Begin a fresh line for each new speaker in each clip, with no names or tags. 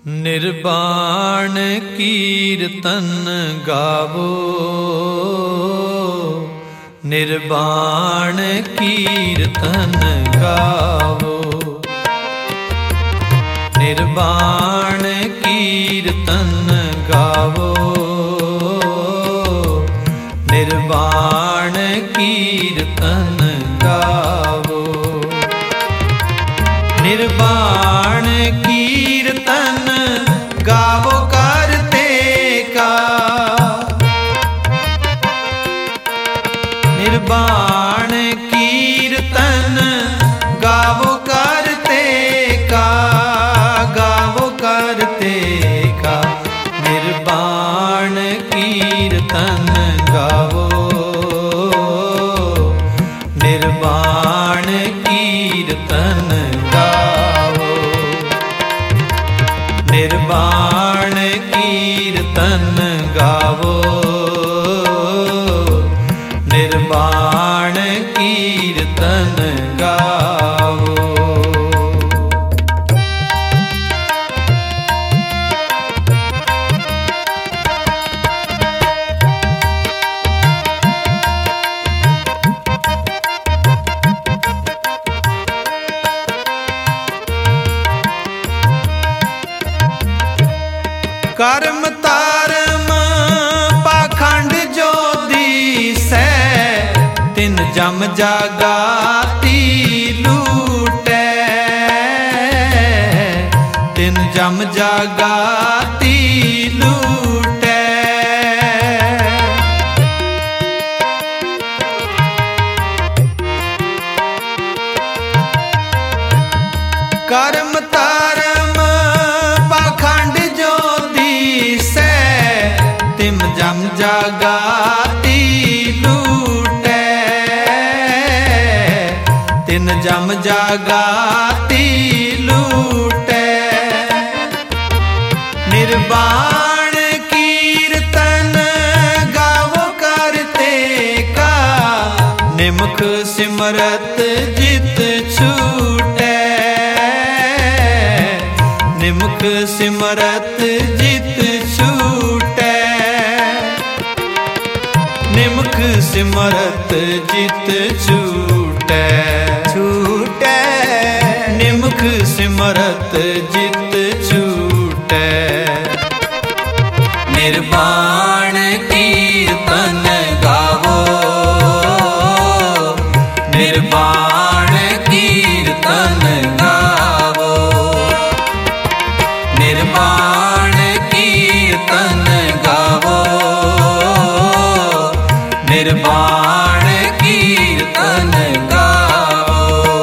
निर्वाण कीर्तन गावो, निर्वाण कीर्तन गावो, निर्वाण कीर्तन गावो, निर्वाण कीर्तन गावो, निर्वाण कीर्तन गावो करते का, निर्वाण कीर्तन गावो करते का, गावो करते का, निर्वाण कीर्तन गावो, निर्वाण कीर्तन गावो, निर्वाण कीर्तन गावो, निर्वाण कीर्तन गावो। कर्म तारम पाखंड जो दिसै, तिन जम जागाती लूटै, तिन जम जागाती लूटै, कर्म तारम पाखंड जो दिसै, तिम जम जागाती लूटै, तिन जम जागाती लूटै, निर्वाण कीर्तन गावो करते का, निमुख सिमरत जित छूटै, निमुख सिमरत जित छूटै, निमुख सिमरत जित छूटै, छूटै, निमुख सिमरत जित छूटै, निर्वाण कीर्तन गावो, निर्वाण कीर्तन गावो, निर्वाण कीर्तन गावो, निर्वाण कीर्तन गावो।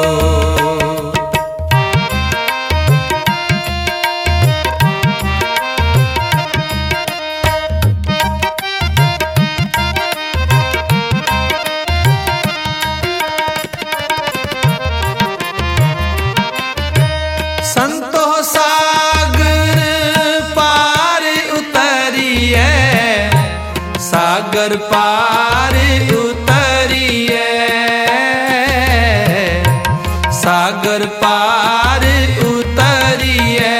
संतो सागर पार उतरिए, सागर पार उतरिए, सागर पार उतरिए,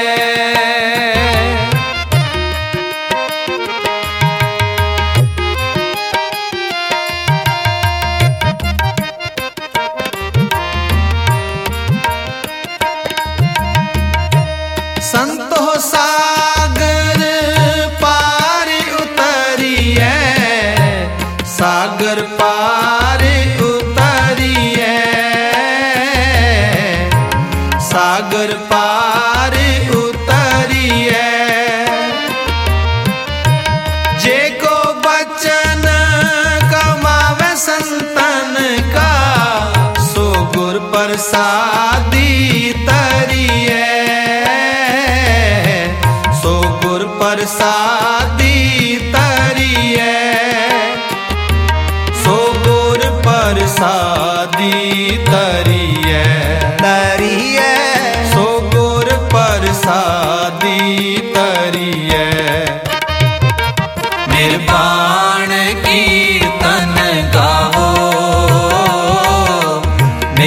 संतो सागर पार उतरिए, सागर पार उतरिए, सागर पार उतरिए, जे को बचन कमावे संतन का, सो गुर प्रसादी तरिए, सो गुर प्रसादी तरिए, सो गुर प्रसादी तरिए, तरिए, सो गुर प्रसादी तरिए, निर्वाण कीर्तन गावो,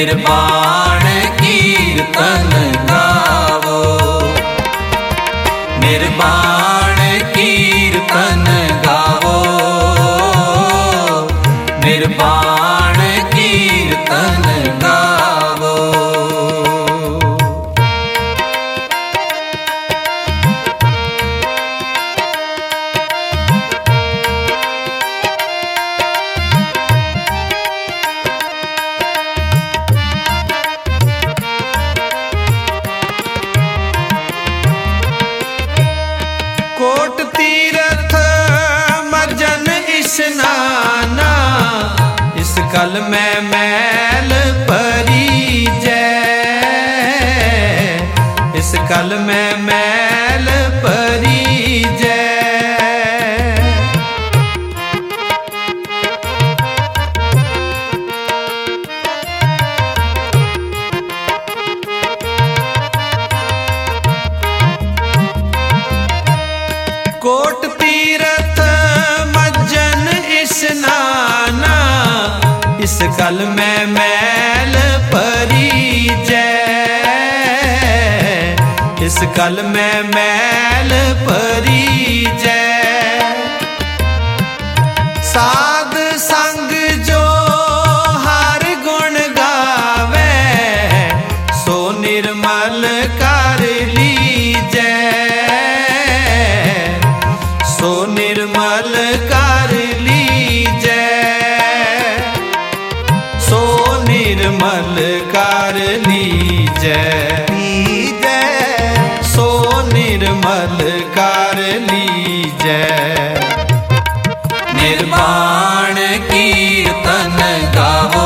निर्वाण कीर्तन गावो, निर्वाण कीर्तन गावो, निर्वाण कीर्तन गावो। कोट तीरथ मजन स्नाना, इस कल में मैल परी जय, इस कल में मैल परी जय। कोट तीरथ मज्जन स्नाना, इस कल में मैल परी जय, इस कल में मैल परी जय। साध संग जो हर गुण गावे, सो निर्मल कर लीजै, सो निर्मल कर लीजै, सो निर्मल कर लीजै, सो निर्मल कर लीजै। निर्वाण कीर्तन गावो,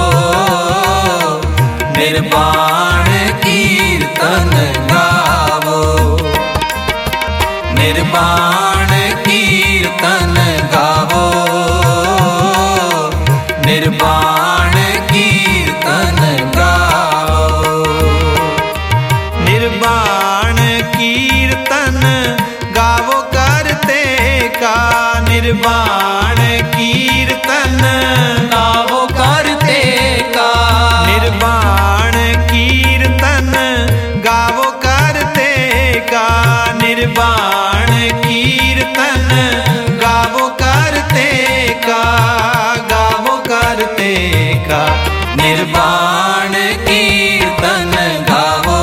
निर्वाण कीर्तन गावो, निर्वाण कीर्तन गावो, निर्वाण कीर्तन गावो। निर्वाण कीर्तन गावो करते का, निर्वाण कीर्तन गावो करते का, निर्वाण कीर्तन गावो करते का, निर्वाण कीर्तन गावो करते का, गावो करते का। निर्वाण कीर्तन गावो,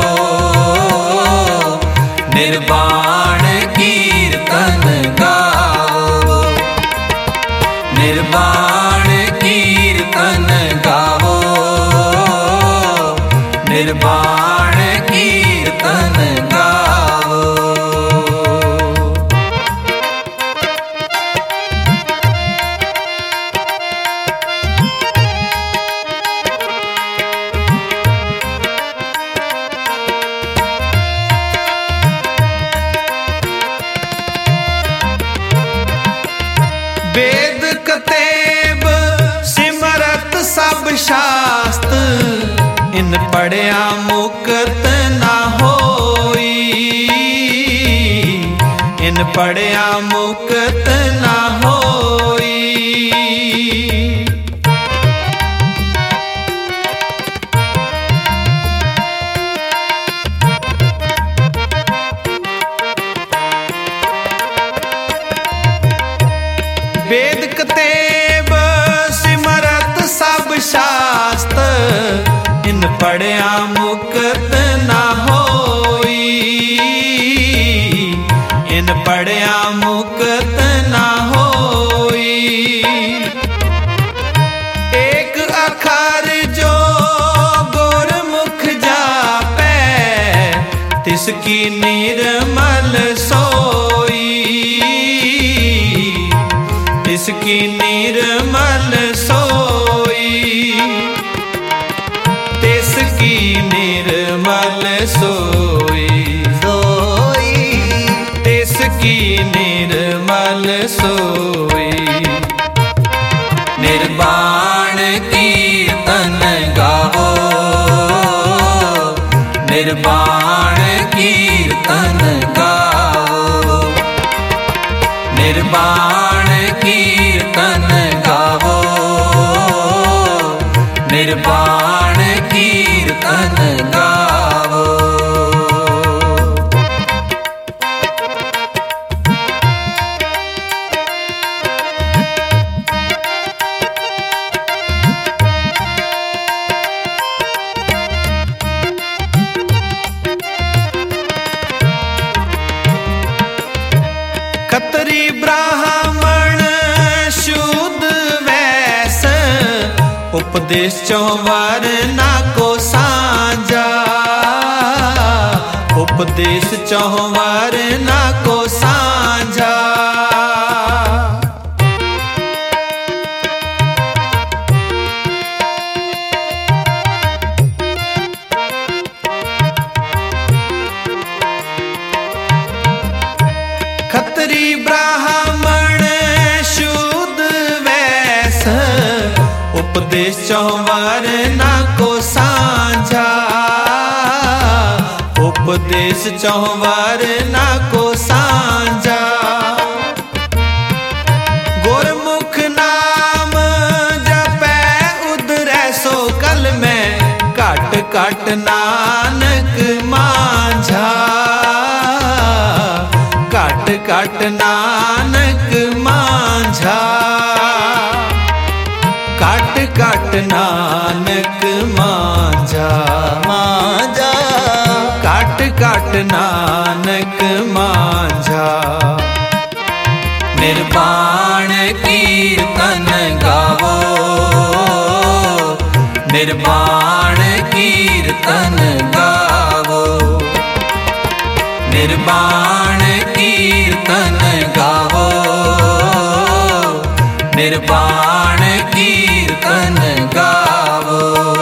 निर्वाण कीर्तन गावो, निर्वाण कीर्तन गावो, निर्वाण कीर्तन गावो। वेद कतेब सिमरत सब शास्त्र, इन पढ़िया मुक्त ना होई, इन पढ़िया मुक्त ना होई। वेद कतेब सिमरत सब शास्त्र, इन पढ़िया मुक्त ना होई, इन पढ़िया मुक्त ना होई। एक अखर जो गुरमुख जापै, तिसकी निर्मल सोई, तिसकी निर्मल सोई, तिसकी निर्मल सोई, सोई, तिसकी निर्मल सोई। निर्वाण कीर्तन गावो, निर्वाण कीर्तन गावो, निर्वाण कीर्तन गावो, निर्वाण कीर्तन गावो।
उपदेश चौवर ना को सांझा, उपदेश चौवर ना को सांझा। खत्री ब्राह्मण शुद्ध वैश्य, उपदेश चौवर ना को सांझा, उपदेश चौवर ना को सांझा। गुरमुख नाम जपै उधरै सो कल में, काट काट नानक मांझा, काट काट नानक मांझा, काट काट नानक मांझा, मांझा, काट काट नानक मांझा।
निर्वाण कीर्तन गावो, निर्वाण कीर्तन गावो, निर्वाण कीर्तन गावो, निर्वाण कीर्तन गावो।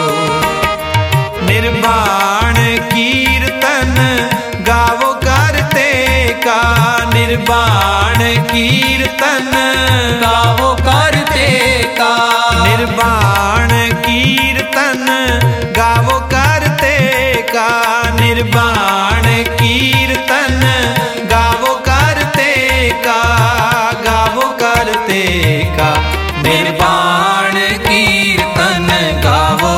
निर्वाण कीर्तन गावो करते का, निर्वाण कीर्तन
गावो करते का,
निर्वाण कीर्तन गावो करते का, निर्वाण कीर्तन गावो करते का, गावो करते का।
निर्वाण कीर्तन गावो,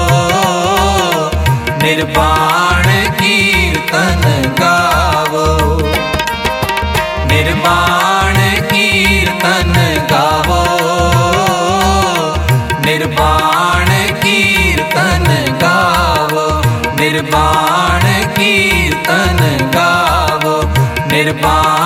निर्वाण कीर्तन गावो, निर्वाण कीर्तन गावो, निर्वाण कीर्तन गावो, निर्वाण कीर्तन गावो, निर्वाण